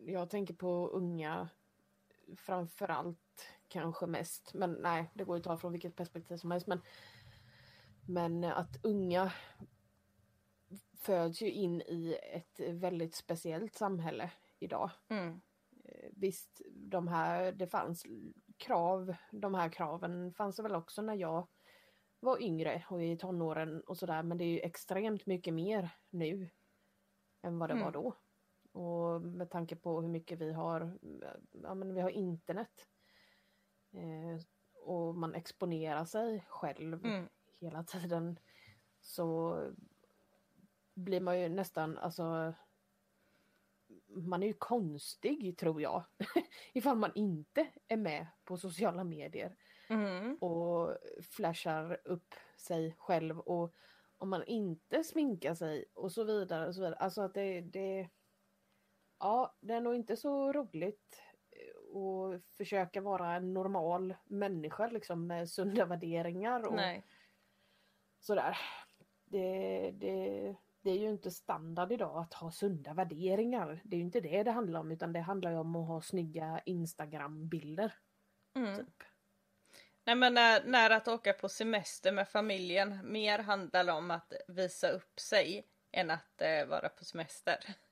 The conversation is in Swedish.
jag tänker på unga framförallt kanske mest, men nej, det går ju att ta från vilket perspektiv som helst, men att unga föds ju in i ett väldigt speciellt samhälle idag. Visst, det fanns krav, de här kraven fanns det väl också när jag var yngre och i tonåren och sådär, men det är ju extremt mycket mer nu än vad det var då. Och med tanke på hur mycket vi har internet och man exponerar sig själv hela tiden, så blir man ju nästan, alltså man är ju konstig, tror jag, ifall man inte är med på sociala medier och flashar upp sig själv, och om man inte sminkar sig och så vidare och så vidare. Alltså att det är nog inte så roligt att försöka vara en normal människa liksom, med sunda värderingar och sådär. Det är ju inte standard idag att ha sunda värderingar. Det är ju inte det handlar om, utan det handlar ju om att ha snygga Instagram-bilder. Typ. Nej, men när att åka på semester med familjen mer handlar om att visa upp sig än att vara på semester.